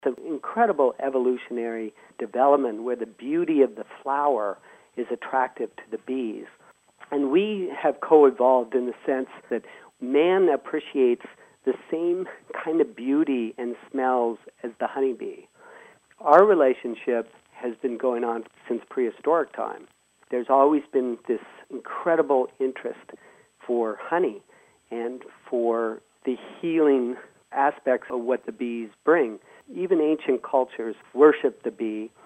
It's an incredible evolutionary development where the beauty of the flower is attractive to the bees. And we have co-evolved in the sense that man appreciates the same kind of beauty and smells as the honeybee. Our relationship has been going on since prehistoric time. There's always been this incredible interest for honey and for the healing aspects of what the bees bring. Even ancient cultures worship the bee